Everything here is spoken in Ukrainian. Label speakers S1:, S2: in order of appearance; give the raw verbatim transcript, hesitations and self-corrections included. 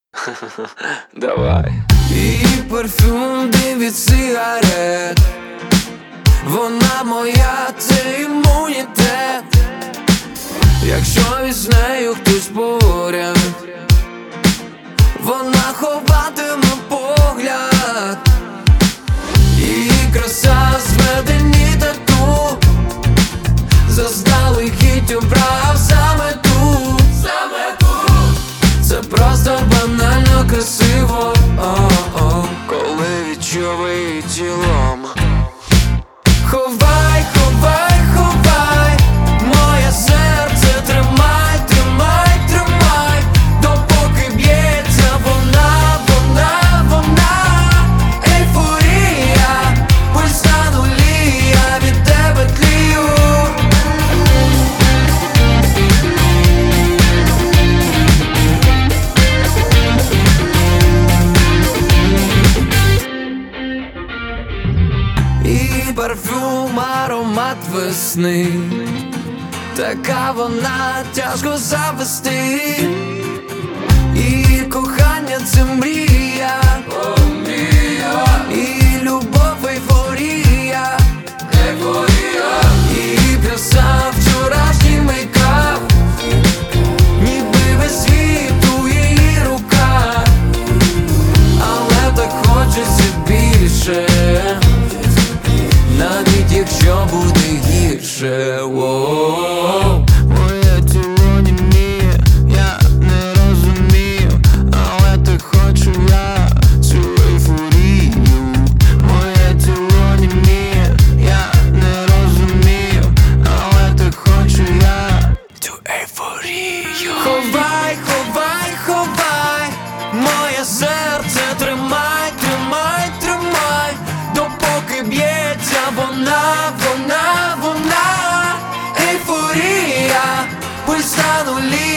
S1: Давай.
S2: Її парфюм дим від сигарет, вона моя, це імунітет. Якщо із нею хтось поряд, вона ховатиме погляд. Її краса зведені тату, заздалегідь обрав саме тут, саме тут. Це просто банально красиво, о-о, коли відчує тілом. Ховай, ховай, ховай моє серце, тримай, тримай, тримай, допоки б'ється вона, вона, вона. Ейфорія, пульс на нулі, я від тебе тлію. І парфюм, аромат весни, така вона, тяжко завести. І кохання це мрія, о, мрія. І любов, ейфорія, ейфорія. І краса, вчорашній мейкап, ніби весь світ у її руках. Але так хочеться більше, навіть якщо буде гірше. Воу. Моє тіло німіє, я не розумію, але так хочу я цю ейфорію. Моє тіло німіє, я не розумію, але так хочу я цю ейфорію. Ховай, ховай, ховай моє серце, тримай, тримай, тримай, допоки б'ється вона, вона, вона. Ейфорія, пульс на нулі.